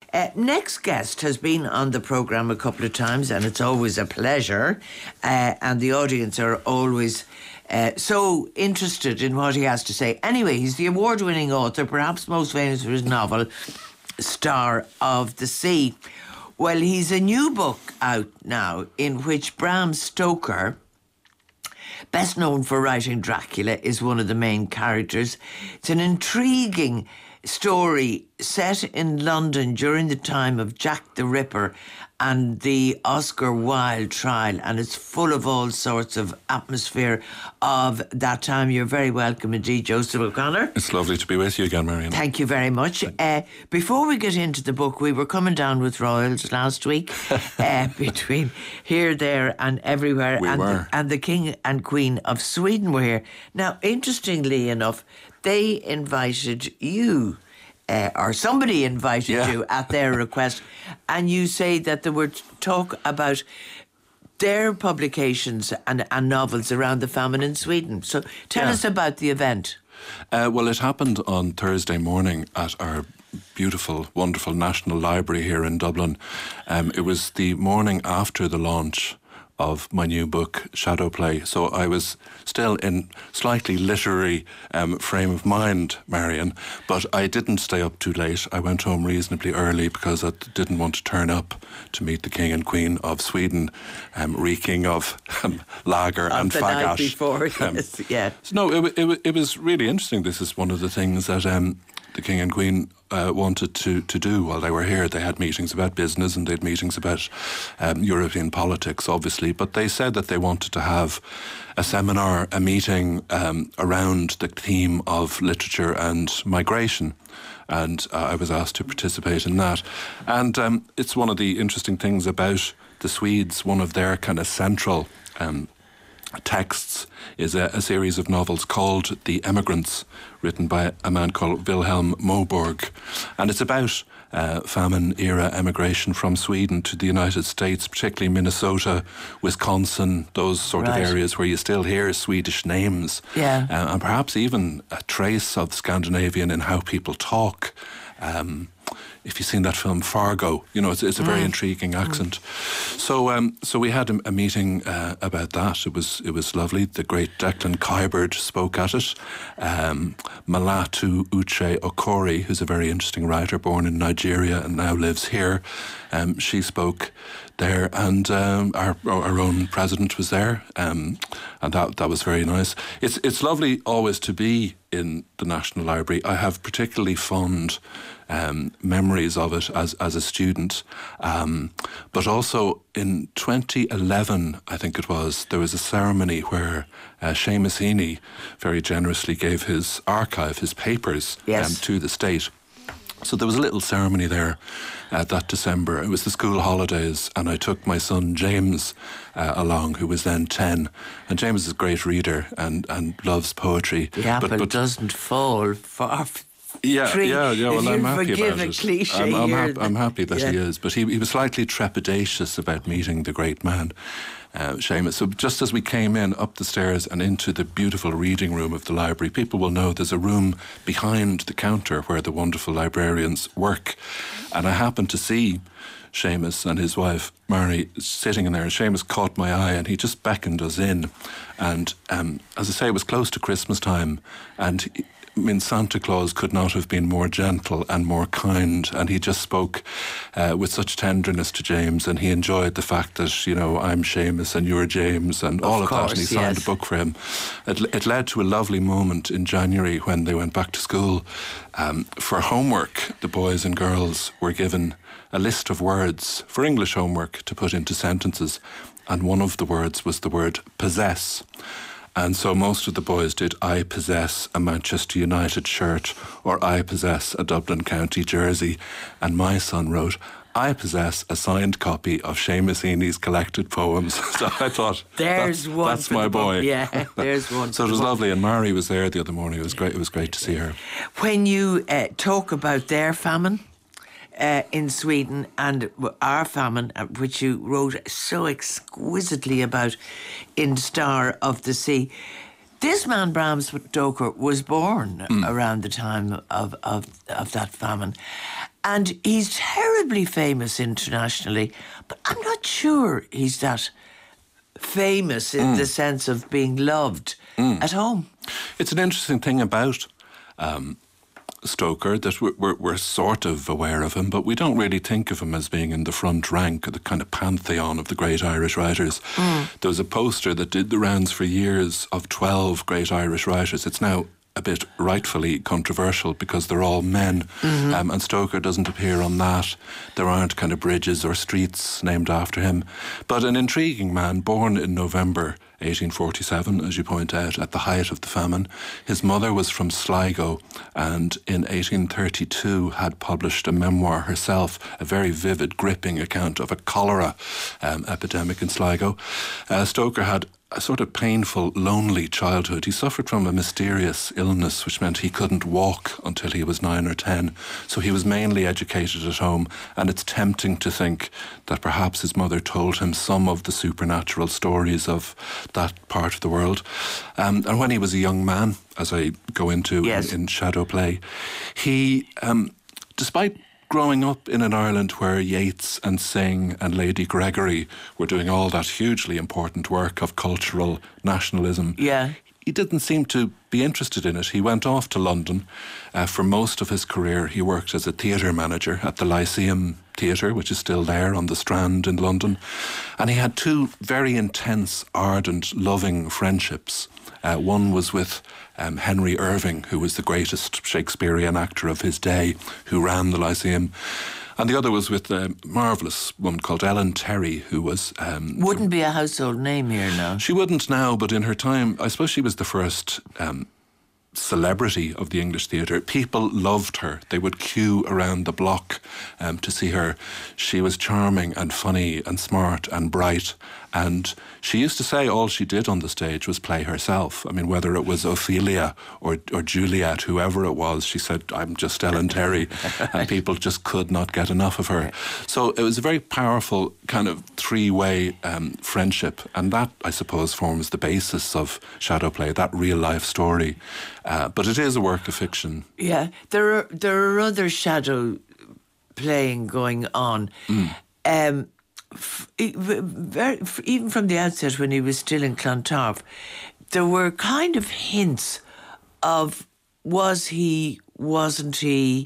Next guest has been on the programme a couple of times, and it's always a pleasure. And the audience are always so interested in what he has to say. Anyway, he's the award-winning author, perhaps most famous for his novel, Star of the Sea. Well, he's a new book out now in which Bram Stoker, best known for writing Dracula, is one of the main characters. It's an intriguing story set in London during the time of Jack the Ripper and the Oscar Wilde trial, and it's full of all sorts of atmosphere of that time. You're very welcome indeed, Joseph O'Connor. It's lovely to be with you again, Marion. Thank you very much. Before we get into the book, we were coming down with royals last week, between here, there and everywhere. And the King and Queen of Sweden were here. Now, interestingly enough, they invited you, or somebody invited you at their request, and you say that there were talk about their publications and novels around the famine in Sweden. So tell us about the event. Well, it happened on Thursday morning at our beautiful, wonderful National Library here in Dublin. It was the morning after the launch of my new book, Shadow Play. So I was still in slightly literary frame of mind, Marion, but I didn't stay up too late. I went home reasonably early because I didn't want to turn up to meet the King and Queen of Sweden, reeking of lager and the faggot. Night before, yes, yeah. No, it was really interesting. This is one of the things that the King and Queen wanted to do while they were here. They had meetings about business and they had meetings about European politics, obviously, but they said that they wanted to have a seminar, a meeting around the theme of literature and migration. And I was asked to participate in that. And it's one of the interesting things about the Swedes. One of their kind of central texts is a series of novels called The Emigrants, written by a man called Wilhelm Moberg. And it's about famine-era emigration from Sweden to the United States, particularly Minnesota, Wisconsin, those sort of areas where you still hear Swedish names. Yeah. And perhaps even a trace of Scandinavian in how people talk. If you've seen that film Fargo, you know, it's a very intriguing accent. So we had a meeting about that. It was lovely. The great Declan Kyberd spoke at it. Malatu Uche Okori, who's a very interesting writer, born in Nigeria and now lives here, she spoke there, and our own president was there, and that was very nice. It's lovely always to be in the National Library. I have particularly fond memories of it as a student, but also in 2011, I think it was, there was a ceremony where Seamus Heaney very generously gave his archive, his papers, to the state. So there was a little ceremony there that December. It was the school holidays, and I took my son James along, who was then 10. And James is a great reader and loves poetry. The apple doesn't fall far tree. Well, I'm happy about it. Cliche I'm happy that he is. But he was slightly trepidatious about meeting the great man, Seamus. So just as we came in up the stairs and into the beautiful reading room of the library, people will know there's a room behind the counter where the wonderful librarians work. And I happened to see Seamus and his wife Mary sitting in there, and Seamus caught my eye and he just beckoned us in. And as I say, it was close to Christmas time, and Santa Claus could not have been more gentle and more kind, and he just spoke with such tenderness to James, and he enjoyed the fact that, you know, I'm Seamus and you're James and all of that, and he signed a book for him. It led to a lovely moment in January when they went back to school. For homework, the boys and girls were given a list of words for English homework to put into sentences, and one of the words was the word possess. And so most of the boys did, I possess a Manchester United shirt, or I possess a Dublin County jersey. And my son wrote, I possess a signed copy of Seamus Heaney's collected poems. So I thought, that's my boy. Yeah, there's one. So it was lovely, and Mary was there the other morning. It was great. It was great to see her. When you talk about their famine in Sweden and our famine, which you wrote so exquisitely about in Star of the Sea, this man, Bram Stoker, was born around the time of that famine. And he's terribly famous internationally, but I'm not sure he's that famous in the sense of being loved at home. It's an interesting thing about Stoker that we're sort of aware of him, but we don't really think of him as being in the front rank or the kind of pantheon of the great Irish writers. There was a poster that did the rounds for years of 12 great Irish writers. It's now a bit rightfully controversial because they're all men, and Stoker doesn't appear on that. There aren't kind of bridges or streets named after him. But an intriguing man, born in November 1847, as you point out, at the height of the famine. His mother was from Sligo and in 1832 had published a memoir herself, a very vivid, gripping account of a cholera epidemic in Sligo. Stoker had a sort of painful, lonely childhood. He suffered from a mysterious illness which meant he couldn't walk until he was 9 or 10. So he was mainly educated at home, and it's tempting to think that perhaps his mother told him some of the supernatural stories of that part of the world. And when he was a young man, as I go into in Shadow Play, he, despite growing up in an Ireland where Yeats and Synge and Lady Gregory were doing all that hugely important work of cultural nationalism, he didn't seem to be interested in it. He went off to London. For most of his career, he worked as a theatre manager at the Lyceum Theatre, which is still there on the Strand in London. And he had two very intense, ardent, loving friendships. One was with Henry Irving, who was the greatest Shakespearean actor of his day, who ran the Lyceum. And the other was with a marvellous woman called Ellen Terry, who was... wouldn't be a household name here now. She wouldn't now, but in her time, I suppose she was the first celebrity of the English theatre. People loved her. They would queue around the block to see her. She was charming and funny and smart and bright. And she used to say all she did on the stage was play herself. I mean, whether it was Ophelia or Juliet, whoever it was, she said, I'm just Ellen Terry. And people just could not get enough of her. So it was a very powerful kind of three-way friendship. And that, I suppose, forms the basis of Shadow Play, that real-life story. But it is a work of fiction. Yeah, there are other shadow playing going on. Even from the outset, when he was still in Clontarf, there were kind of hints of wasn't he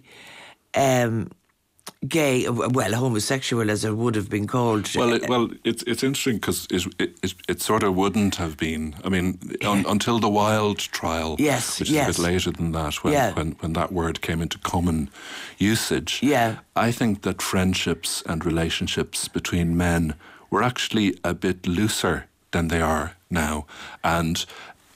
gay, well, homosexual as it would have been called. Well, it's interesting because it sort of wouldn't have been. I mean, until the Wilde trial, which is a bit later than that, when that word came into common usage. I think that friendships and relationships between men were actually a bit looser than they are now, and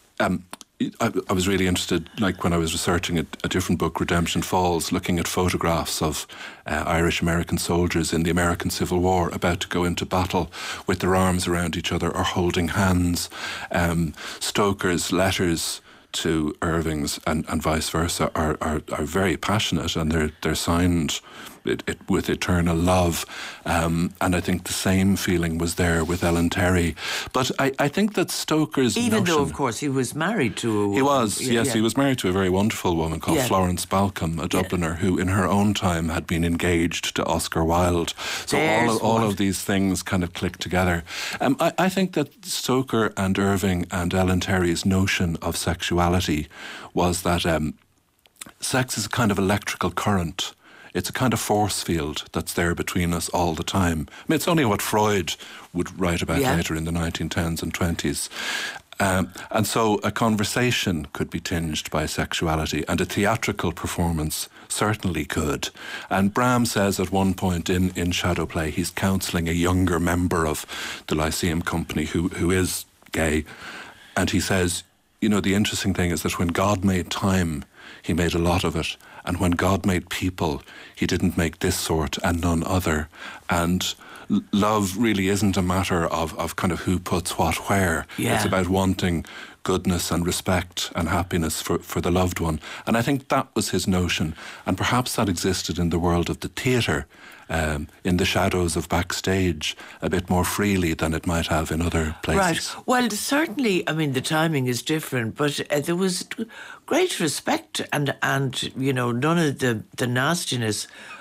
I was really interested, like when I was researching a different book, Redemption Falls, looking at photographs of Irish-American soldiers in the American Civil War about to go into battle with their arms around each other or holding hands. Stoker's letters to Irving's and vice versa are very passionate, and they're signed with eternal love, and I think the same feeling was there with Ellen Terry. But I think that Stoker's even notion, though of course he was married to a woman. He was, he was married to a very wonderful woman called Florence Balcombe, a Dubliner who in her own time had been engaged to Oscar Wilde. So all of these things kind of click together. I think that Stoker and Irving and Ellen Terry's notion of sexuality was that sex is a kind of electrical current. It's a kind of force field that's there between us all the time. I mean, it's only what Freud would write about later in the 1910s and 20s. And so a conversation could be tinged by sexuality, and a theatrical performance certainly could. And Bram says at one point in Shadow Play, he's counselling a younger member of the Lyceum Company who is gay, and he says, you know, the interesting thing is that when God made time, he made a lot of it. And when God made people, he didn't make this sort and none other. And love really isn't a matter of kind of who puts what where. It's about wanting goodness and respect and happiness for the loved one. And I think that was his notion. And perhaps that existed in the world of the theatre, in the shadows of backstage, a bit more freely than it might have in other places. Right. Well, certainly, I mean, the timing is different, but there was great respect and you know, none of the nastiness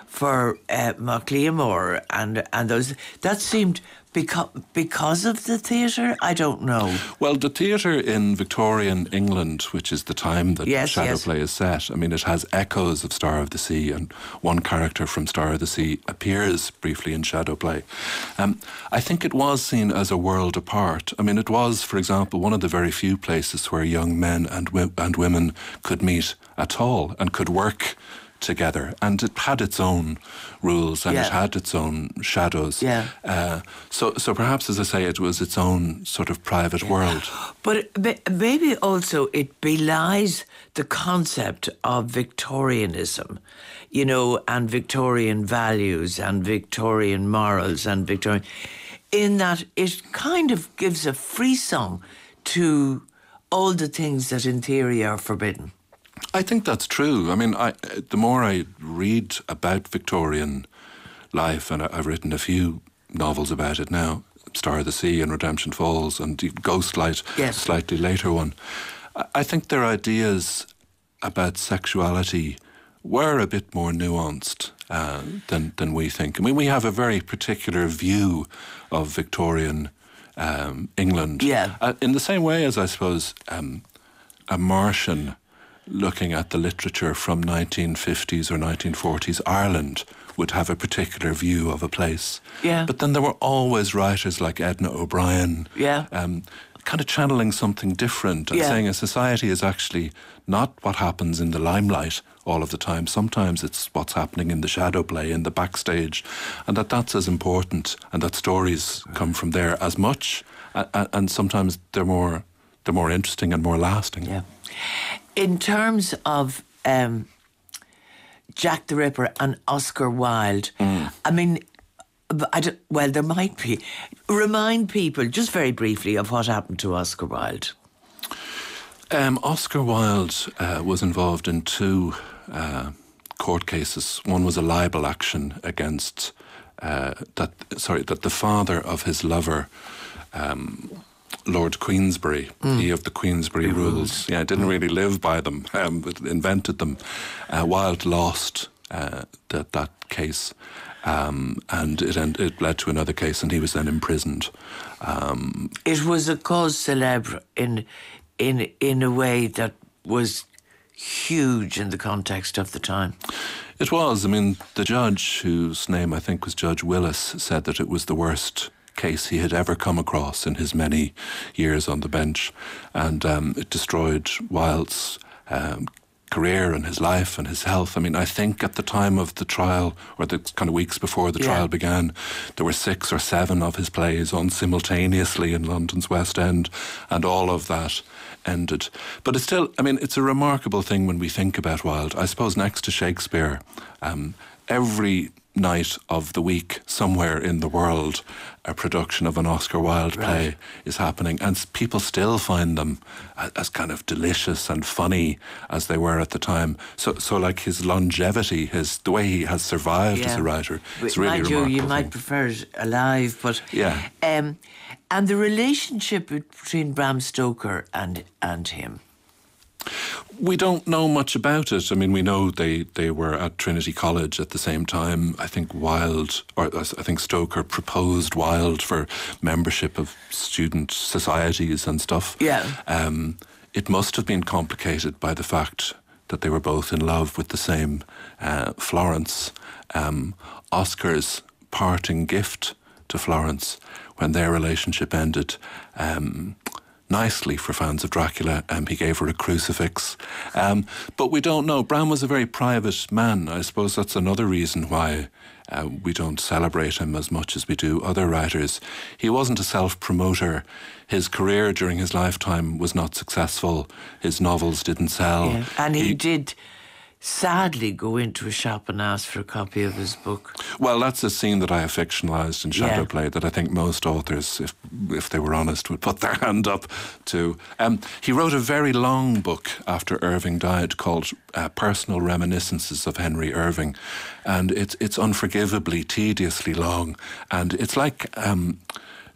for Mackleamore and those. That seemed because of the theatre? I don't know. Well, the theatre in Victorian England, which is the time that Shadow Play is set, I mean, it has echoes of Star of the Sea, and one character from Star of the Sea appears briefly in Shadow Play. I think it was seen as a world apart. I mean, it was, for example, one of the very few places where young men and women could meet at all and could work together, and it had its own rules and it had its own shadows. So perhaps, as I say, it was its own sort of private world. But maybe also it belies the concept of Victorianism, you know, and Victorian values and Victorian morals and Victorian, in that it kind of gives a frisson to all the things that in theory are forbidden. I think that's true. I mean, the more I read about Victorian life, and I've written a few novels about it now, Star of the Sea and Redemption Falls and Ghostlight, slightly later one, I think their ideas about sexuality were a bit more nuanced than we think. I mean, we have a very particular view of Victorian England. In the same way as, I suppose, a Martian looking at the literature from 1950s or 1940s Ireland would have a particular view of a place. But then there were always writers like Edna O'Brien kind of channeling something different and saying a society is actually not what happens in the limelight all of the time. Sometimes it's what's happening in the shadow play, in the backstage, and that's as important, and that stories come from there as much, and sometimes they're more interesting and more lasting. In terms of Jack the Ripper and Oscar Wilde, I mean, there might be. Remind people, just very briefly, of what happened to Oscar Wilde. Oscar Wilde was involved in two court cases. One was a libel action against that the father of his lover, Lord Queensberry, he of the Queensberry rules, didn't really live by them, but invented them. Wilde lost that case, and it led to another case, and he was then imprisoned. It was a cause célèbre in a way that was huge in the context of the time. It was. I mean, the judge, whose name I think was Judge Willis, said that it was the worst case he had ever come across in his many years on the bench, and it destroyed Wilde's career and his life and his health. I mean, I think at the time of the trial, or the kind of weeks before the trial began, there were 6 or 7 of his plays on simultaneously in London's West End, and all of that ended. But it's still, I mean, it's a remarkable thing when we think about Wilde. I suppose next to Shakespeare, every night of the week somewhere in the world a production of an Oscar Wilde play is happening, and people still find them as kind of delicious and funny as they were at the time. So like his longevity, the way he has survived as a writer, it's really remarkable. You might prefer it alive, but and the relationship between Bram Stoker and him. We don't know much about it. I mean, we know they were at Trinity College at the same time. I think Stoker proposed Wilde for membership of student societies and stuff. It must have been complicated by the fact that they were both in love with the same Florence. Oscar's parting gift to Florence when their relationship ended, nicely for fans of Dracula, he gave her a crucifix. But we don't know. Bram was a very private man. I suppose that's another reason why we don't celebrate him as much as we do other writers. He wasn't a self-promoter. His career during his lifetime was not successful. His novels didn't sell. And he did sadly go into a shop and ask for a copy of his book. Well, that's a scene that I have fictionalised in Shadow Play that I think most authors, if they were honest, would put their hand up to. He wrote a very long book after Irving died called Personal Reminiscences of Henry Irving, and it's unforgivably, tediously long, and it's like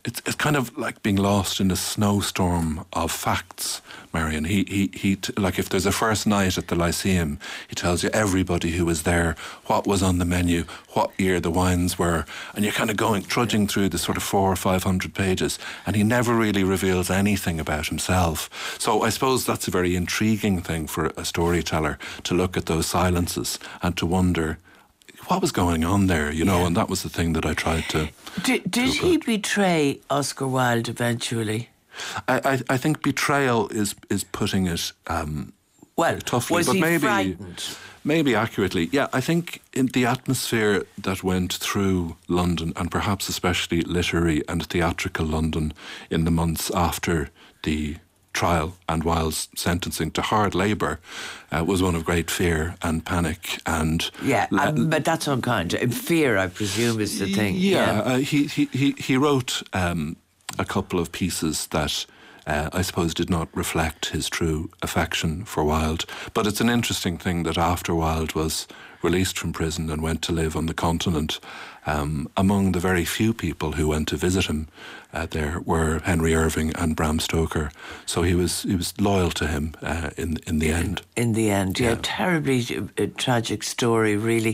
it's kind of like being lost in a snowstorm of facts, Marion. Like if there's a first night at the Lyceum, he tells you everybody who was there, what was on the menu, what year the wines were, and you're kind of trudging through the sort of 400 or 500 pages, and he never really reveals anything about himself. So I suppose that's a very intriguing thing for a storyteller, to look at those silences and to wonder what was going on there, and that was the thing that I tried to... Did he betray Oscar Wilde eventually? I think betrayal is putting it toughly. Was but he maybe, frightened? Maybe accurately. Yeah, I think in the atmosphere that went through London, and perhaps especially literary and theatrical London in the months after the trial and Wilde's sentencing to hard labour, was one of great fear and panic and... Yeah, but that's unkind. Fear, I presume, is the thing. Yeah. He wrote a couple of pieces that I suppose did not reflect his true affection for Wilde. But it's an interesting thing that after Wilde was released from prison and went to live on the continent, among the very few people who went to visit him there were Henry Irving and Bram Stoker. So he was loyal to him in the end. In the end, yeah. Terribly tragic story, really.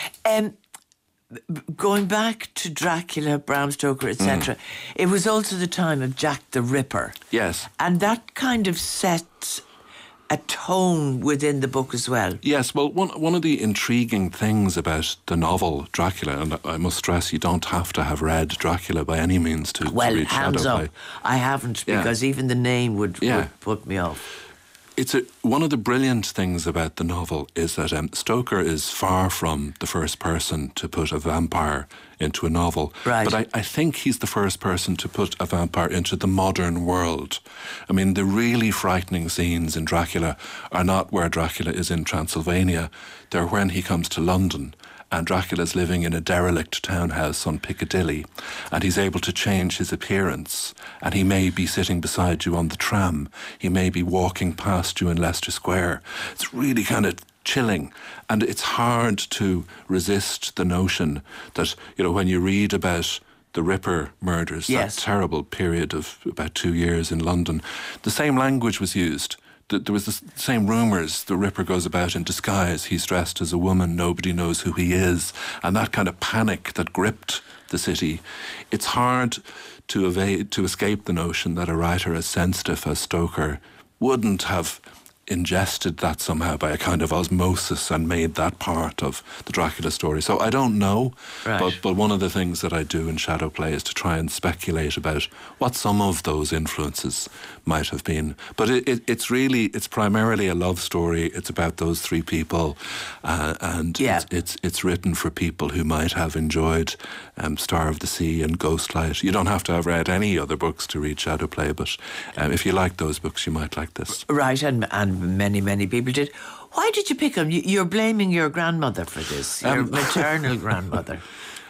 Going back to Dracula, Bram Stoker, etc., it was also the time of Jack the Ripper. Yes. And that kind of sets a tone within the book as well. Yes, well, one of the intriguing things about the novel Dracula, and I must stress you don't have to have read Dracula by any means to read hands Shadowplay. up. I haven't, because even the name would put me off. One of the brilliant things about the novel is that Stoker is far from the first person to put a vampire into a novel. Right. But I think he's the first person to put a vampire into the modern world. I mean, the really frightening scenes in Dracula are not where Dracula is in Transylvania. They're when he comes to London. And Dracula's living in a derelict townhouse on Piccadilly, and he's able to change his appearance, and he may be sitting beside you on the tram, he may be walking past you in Leicester Square. It's really kind of chilling, and it's hard to resist the notion that, when you read about the Ripper murders, that terrible period of about 2 years in London, the same language was used. There was the same rumours. The Ripper goes about in disguise. He's dressed as a woman. Nobody knows who he is. And that kind of panic that gripped the city. It's hard to escape the notion that a writer as sensitive as Stoker wouldn't have ingested that somehow by a kind of osmosis and made that part of the Dracula story. So I don't know, but one of the things that I do in Shadowplay is to try and speculate about what some of those influences might have been. But it's primarily a love story. It's about those three people, and it's written for people who might have enjoyed Star of the Sea and Ghostlight. You don't have to have read any other books to read Shadowplay, but if you like those books, you might like this. Right, and many people did. Why did you pick him? You're blaming your grandmother for this, your maternal grandmother.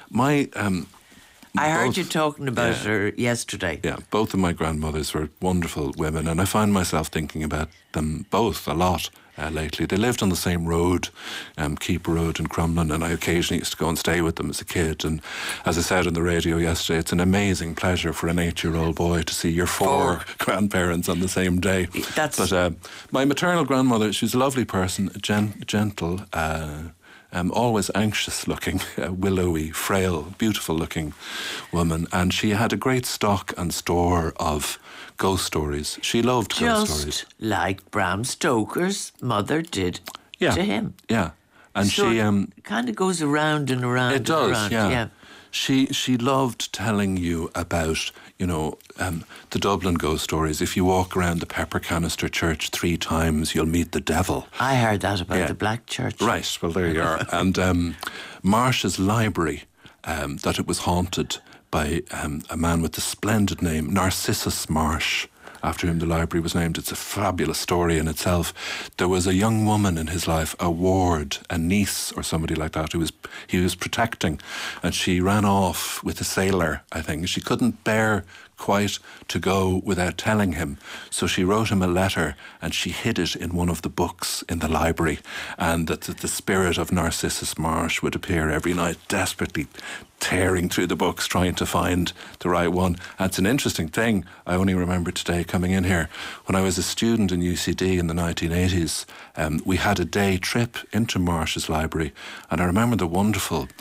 I heard you talking about her yesterday. Yeah, both of my grandmothers were wonderful women, and I find myself thinking about them both a lot lately. They lived on the same road, Keep Road in Crumlin, and I occasionally used to go and stay with them as a kid. And as I said on the radio yesterday, it's an amazing pleasure for an 8-year-old boy to see your four grandparents on the same day. But my maternal grandmother, she was a lovely person, gentle, always anxious-looking, willowy, frail, beautiful-looking woman, and she had a great stock and store of ghost stories. She loved ghost stories. Just like Bram Stoker's mother did to him. Yeah. And so she... it kind of goes around and around it does, and around. yeah. She loved telling you about, the Dublin ghost stories. If you walk around the Pepper Canister Church 3 times, you'll meet the devil. I heard that about the Black Church. Right, well, there you are. And Marsh's library, that it was haunted by a man with the splendid name, Narcissus Marsh, after whom the library was named. It's a fabulous story in itself. There was a young woman in his life, a ward, a niece or somebody like that, he was protecting, and she ran off with a sailor, I think. She couldn't bear quite to go without telling him. So she wrote him a letter and she hid it in one of the books in the library, and that the spirit of Narcissus Marsh would appear every night, desperately tearing through the books trying to find the right one. And it's an interesting thing, I only remember today coming in here, when I was a student in UCD in the 1980s, we had a day trip into Marsh's library, and I remember the wonderful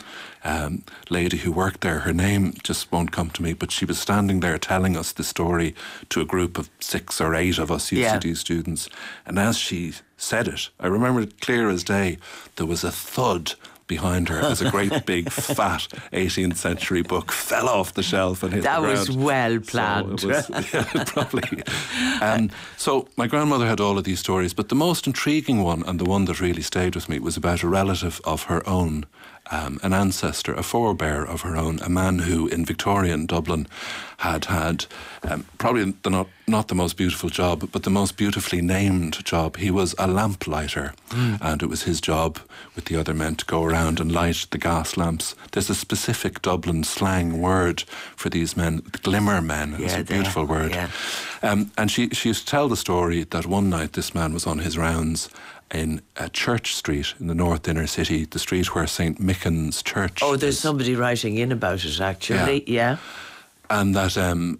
lady who worked there, her name just won't come to me, but she was standing there telling us the story to a group of 6 or 8 of us UCD students, and as she said it, I remember it clear as day, there was a thud behind her as a great big fat 18th century book fell off the shelf and hit the ground. That was well planned. So it was, yeah, probably. So my grandmother had all of these stories, but the most intriguing one, and the one that really stayed with me, was about a relative of her own, an ancestor, a forebear of her own, a man who in Victorian Dublin had probably not the most beautiful job, but the most beautifully named job. He was a lamplighter, and it was his job with the other men to go around and light the gas lamps. There's a specific Dublin slang word for these men, glimmer men. It's a beautiful word. Yeah. And she used to tell the story that one night this man was on his rounds in Church Street in the North Inner City, the street where St. Michan's Church there's somebody writing in about it, actually. Yeah. And that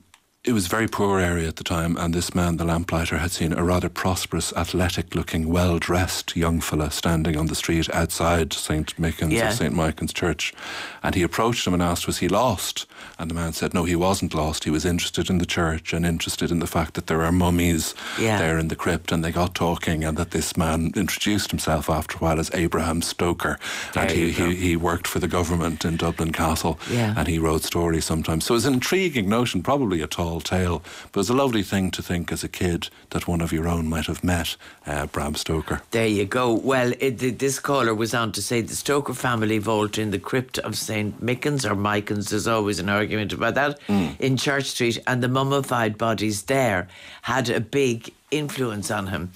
it was a very poor area at the time, and this man, the lamplighter, had seen a rather prosperous, athletic-looking, well-dressed young fella standing on the street outside St. Michan's or St. Michan's Church. And he approached him and asked, was he lost? And the man said, no, he wasn't lost. He was interested in the church and interested in the fact that there are mummies there in the crypt. And they got talking, and that this man introduced himself after a while as Abraham Stoker. And he worked for the government in Dublin Castle, and he wrote stories sometimes. So it was an intriguing notion, probably a tall tale, but it was a lovely thing to think as a kid that one of your own might have met Bram Stoker. There you go. Well, this caller was on to say the Stoker family vault in the crypt of St. Michan's or Michan's, there's always an argument about that, in Church Street, and the mummified bodies there had a big influence on him.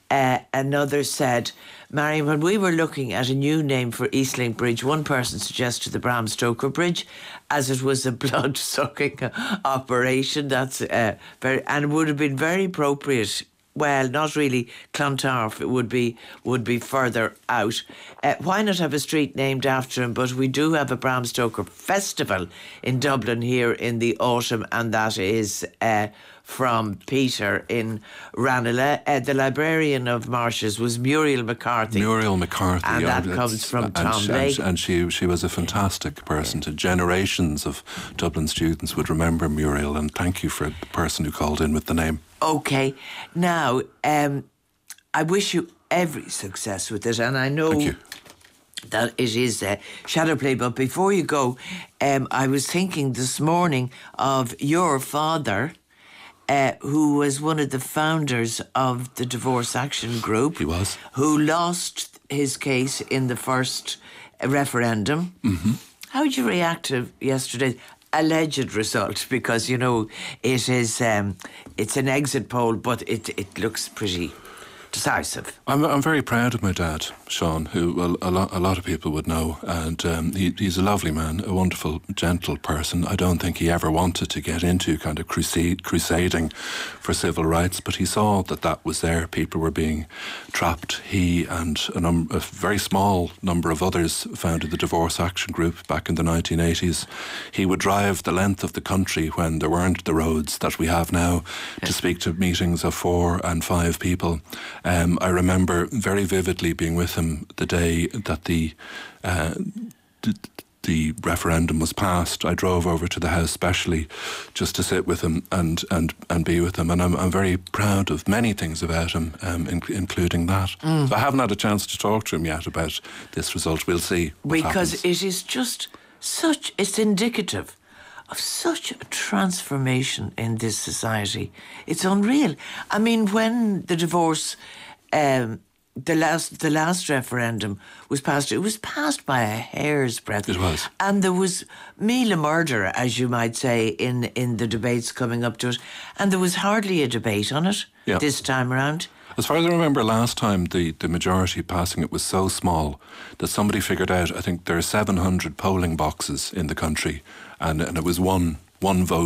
Another said, Marion, when we were looking at a new name for Eastlink Bridge, one person suggested the Bram Stoker Bridge, as it was a blood-sucking operation. That's and it would have been very appropriate. Well, not really Clontarf. It would be further out. Why not have a street named after him? But we do have a Bram Stoker festival in Dublin here in the autumn, and that is from Peter in Ranelagh. The librarian of Marsh's was Muriel McCarthy. And that comes from Tom Blake. And she was a fantastic person. To generations of Dublin students would remember Muriel, and thank you for the person who called in with the name. Okay. Now, I wish you every success with it, and I know Thank you. that it is shadow play, but before you go, I was thinking this morning of your father, who was one of the founders of the Divorce Action Group. He was. Who lost his case in the first referendum. Mm-hmm. How did you react to yesterday's alleged result? Because, you know, it is it's an exit poll, but it looks pretty decisive. I'm very proud of my dad, Sean, who a lot of people would know, and he's a lovely man, a wonderful, gentle person. I don't think he ever wanted to get into kind of crusading for civil rights, but he saw that was there. People were being trapped. He and a very small number of others founded the Divorce Action Group back in the 1980s. He would drive the length of the country when there weren't the roads that we have now to speak to meetings of 4 and 5 people. I remember very vividly being with him the day that the referendum was passed. I drove over to the house specially just to sit with him and be with him. And I'm very proud of many things about him, including that. So I haven't had a chance to talk to him yet about this result. We'll see what happens. It is just it's indicative of such a transformation in this society. It's unreal. I mean, when the divorce, the last referendum was passed, it was passed by a hair's breadth. It was. And there was meal murder, as you might say, in the debates coming up to it. And there was hardly a debate on it this time around. As far as I remember, last time the majority passing it was so small that somebody figured out, I think there are 700 polling boxes in the country, and it was one vote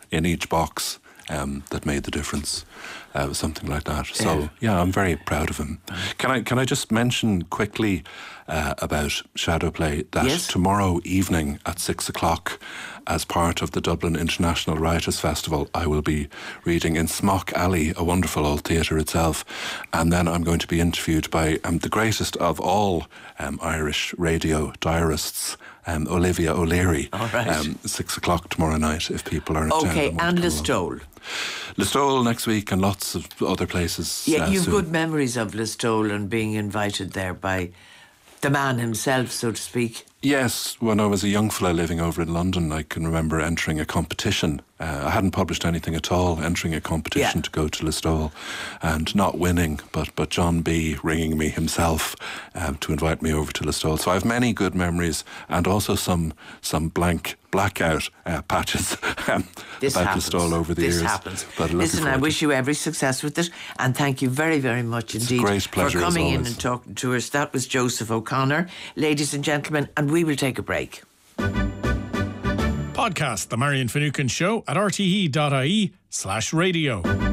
in each box that made the difference. Something like that. So yeah, I'm very proud of him. Can I just mention quickly about Shadowplay that tomorrow evening at 6:00, as part of the Dublin International Writers' Festival, I will be reading in Smock Alley, a wonderful old theatre itself, and then I'm going to be interviewed by the greatest of all Irish radio diarists, Olivia O'Leary. All right. 6:00 tomorrow night, if people are in town. Okay, and Listowel. Listowel next week and lots of other places. Yeah, you've soon. good memories of Listowel and being invited there by the man himself, so to speak. Yes, when I was a young fella living over in London, I can remember entering a competition. I hadn't published anything at all, entering a competition to go to Listowel and not winning, but John B. ringing me himself to invite me over to Listowel. So I have many good memories and also some blackout patches about Listowel over the years. This happens. But listen, I wish you every success with it, and thank you very, very much indeed great pleasure for coming in always. and talking to us. That was Joseph O'Connor, ladies and gentlemen, and we will take a break. Podcast The Marion Finucane Show at rte.ie/radio.